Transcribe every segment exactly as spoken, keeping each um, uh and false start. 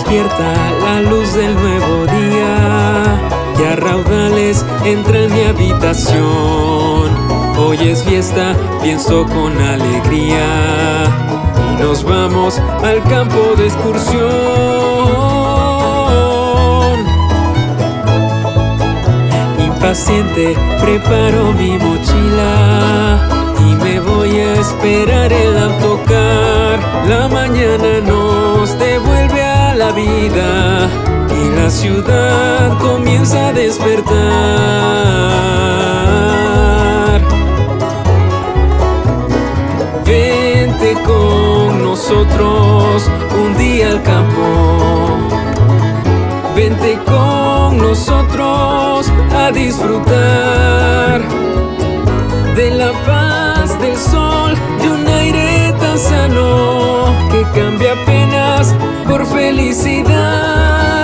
despierta la luz del nuevo día, que a raudales entra en mi habitación. Hoy es fiesta, pienso con alegría, y nos vamos al campo de excursión. Impaciente preparo mi mochila y me voy a esperar el autocar. La mañana nos devuelve a la vida y la ciudad comienza a despertar. Vente con nosotros un día al campo, vente con nosotros a disfrutar de la paz del sol, de un aire tan sano que cambia penas por felicidad.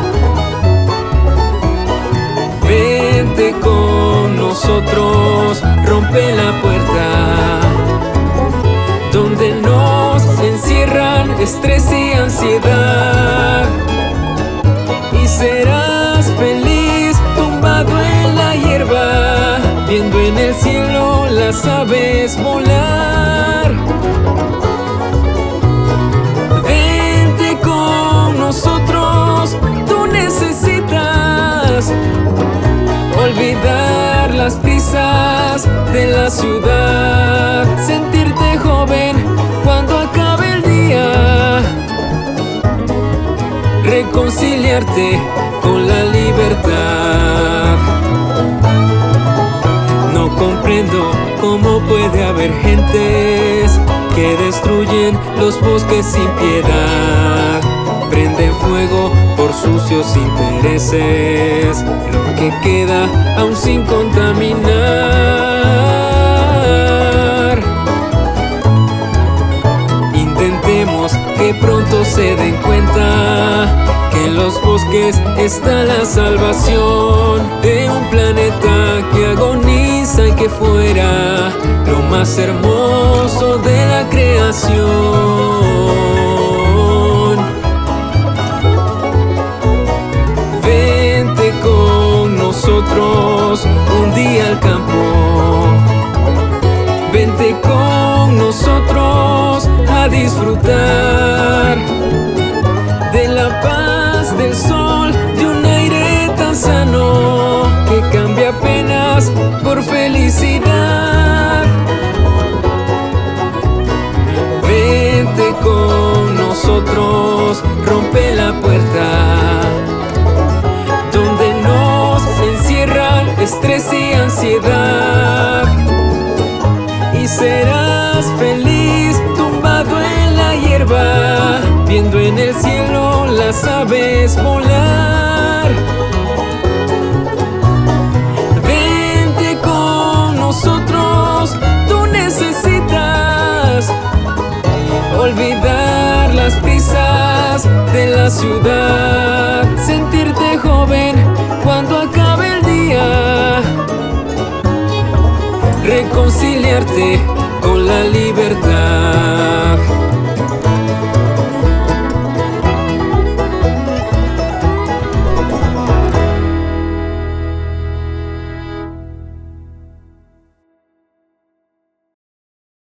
Vente con nosotros, rompe la puerta donde nos encierran estrés y ansiedad, y serás feliz tumbado en la hierba, viendo en el cielo las aves volar. Vente con nosotros, tú necesitas olvidar las prisas de la ciudad, sentirte joven cuando acabe el día, reconciliarte con la libertad. No comprendo cómo puede haber gentes que destruyen los bosques sin piedad, prenden fuego por sucios intereses, lo que queda aún sin contaminar. Intentemos que pronto se den cuenta que en los bosques está la salvación de un planeta que agoniza y que fuera lo más hermoso de la creación. Vente con nosotros un día al campo, vente con nosotros a disfrutar de la paz del sol, de un aire tan sano que cambia penas por felicidad. Vente con nosotros, rompe la puerta donde nos encierran estrés y ansiedad, y serás feliz tumbado en la hierba, viendo en el cielo las aves volar. Vente con nosotros, tú necesitas olvidar las prisas de la ciudad, sentirte joven cuando acabe el día, reconciliarte con la libertad.